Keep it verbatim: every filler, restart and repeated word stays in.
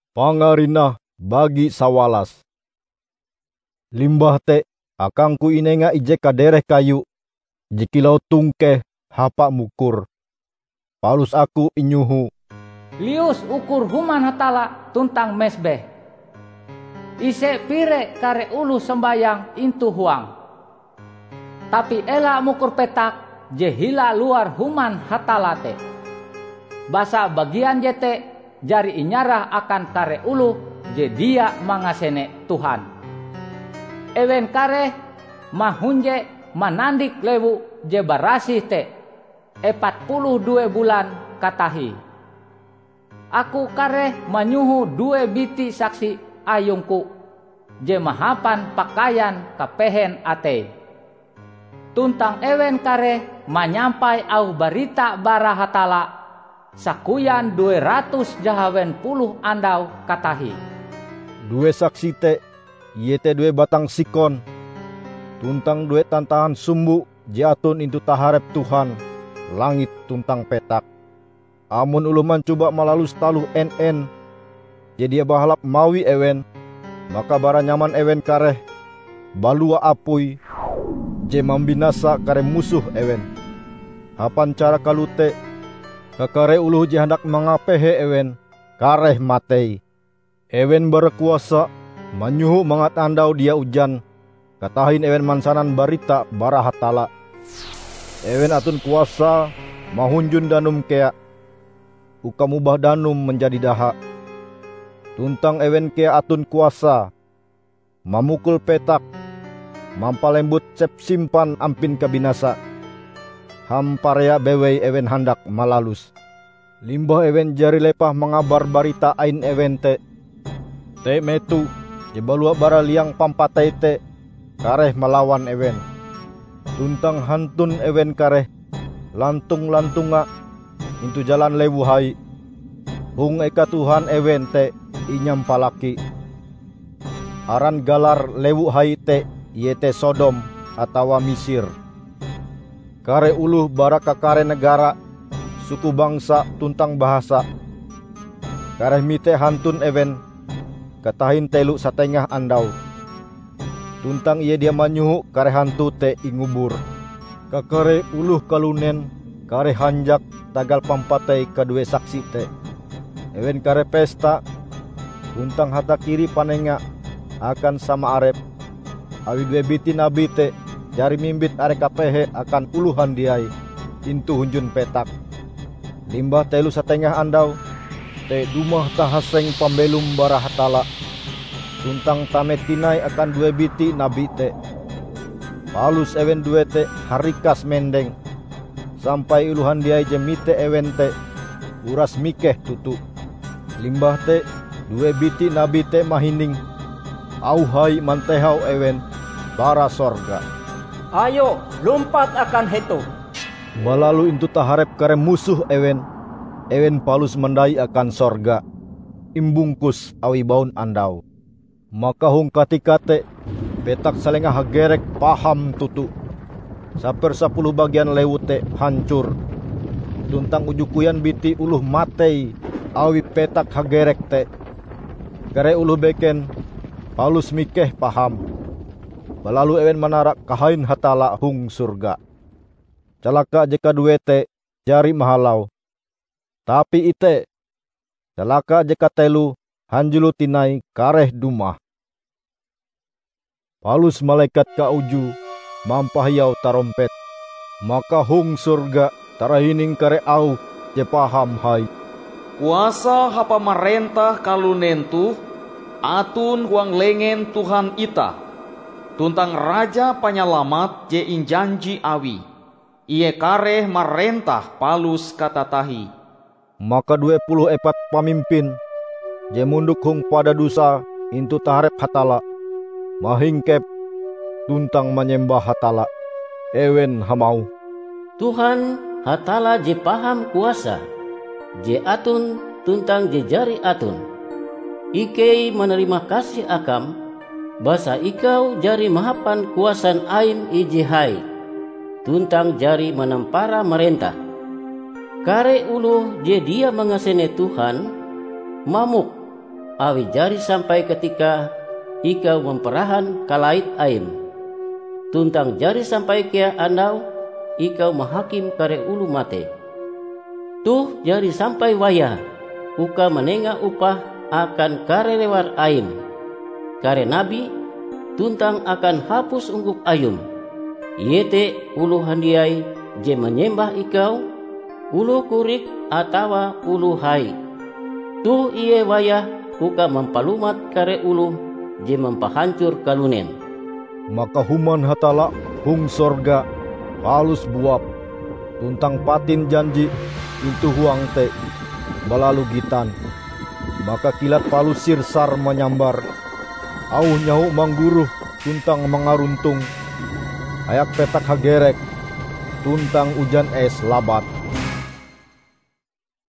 Pangarinah bagi sawalas. Limbah te akangku inenga ije kadereh kayu, jikilau tungkeh hapak mukur. Palus aku inyuhu, lius ukur human hatala tuntang mesbeh. Ise pire kare ulu sembayang intu huang. Tapi ela mukur petak je hila luar human hatala te. Basa bagian jete jari inyarah akan kare ulu je dia mangasene Tuhan. Ewen kare mahunje manandik lewu je barasih te empat puluh dua bulan katahi. Aku kare manyuhu dua biti saksi ayungku je mahapan pakaian kapehen ate. Tuntang ewen kare manyampai au barita bara hatala sakuyan dua ratus jahawen puluh andau katahi. Dua saksi te yete dua batang sikon, tuntang dua tantahan sumbu jatun intu taharep Tuhan, langit tuntang petak. Amun ulu mancoba malalus taluh en-en, jadi bahalap mawi ewen, maka bara nyaman ewen kareh, balua apui, je mambinasa kare musuh ewen. Hapan cara kalute, kakare ulu je hendak mengapehe ewen, kareh matei. Ewen berkuasa, manyuhu mangat andau dia ujan, katahin ewen mansanan barita bara hatala. Ewen atun kuasa, mahunjun danum kea, ukamubah danum menjadi daha. Tuntang ewen kea atun kuasa, mamukul petak, mampalembut cep simpan ampin kabinasa. Hamparea bewei ewen handak malalus. Limbah ewen jari lepah mengabar barita ain ewen te. Te metu, jebalua bara liang pampatai te, kareh melawan ewen. Tuntang hantun ewen kareh, lantung-lantunga, intu jalan lewu hai. Hung eka Tuhan ewen te, inyam palaki. Aran galar lewu hai te, yete Sodom atawa Misir. Kare uluh bara kakare negara, suku bangsa tuntang bahasa. Kareh mite hantun ewen, katahin telu satengah andau. Tuntang ia dia manyuhu kare hantu te ingubur. Kakare uluh kalunen, kare hanjak tagal pampatai kedua saksi te. Ewen kare pesta, tuntang hata kiri panenga akan sama arep. Awi dua biti nabi te, jari mimbit arek kapehe akan uluhan diai, intu hunjun petak. Limbah telu satengah andau, te dumah tahaseng pambelum bara hatala. Tuntang tametinai akan dua biti nabi te. Palus ewen dua te harikas mendeng. Sampai uluhan diai jemite ewen te, uras mikeh tutu. Limbah te dua biti nabi te mahining. Auhai mantehau ewen bara sorga. Ayo lompat akan heto. Balalu intu taharep kare musuh ewen. Ewen palus mendai akan sorga. Imbungkus awi baun andau. Maka hung katikate petak salengah hagerek paham tutu. Saper sepuluh bagian lewute hancur. Tuntang ujukuyan biti uluh matei awi petak hagerek te. Kare uluh beken palus mikeh paham. Balalu ewen manarak kahain hatala hung surga. Celaka jika duete jari mahalau. Tapi ite celaka jika telu hanjulu tinai kareh dumah. Palus malaikat kauju mampahyau tarompet. Maka hung surga tarahining kare au je paham hai. Kuasa hapa marentah kalunen tu atun huang lengen Tuhan ita. Tuntang raja panyalamat je injanji awi. Ie kareh marentah palus katatahi. Maka dua puluh epat pamimpin je munduk hung pada dusa intu taharep hatala. Mahingkep tuntang menyembah hatala. Ewen hamau, Tuhan hatala je paham kuasa, je atun tuntang je jari atun. Ikei menerima kasih akam, basa ikau jari mahapan kuasan ain ije hai, tuntang jari menempara merentah. Kare ulu je dia mengasene Tuhan, mamuk, awi jari sampai ketika ikau memperahan kalait aim. Tuntang jari sampai kia andau ikau mahakim kare ulu mate. Tuh jari sampai wayah uka menenga upah akan kare lewar aim. Kare nabi tuntang akan hapus unggup ayum. Yete ulu handiai je menyembah ikau, ulu kurik atawa ulu hai. Tuh iye wayah uka mempalumat kare ulu je mempahancur kalunen. Maka human hatala hung sorga palus buap tuntang patin janji itu huang te balalu gitan. Maka kilat palus sirsar menyambar au nyahu mangguruh tuntang mengaruntung ayak petak hagerek tuntang ujan es labat.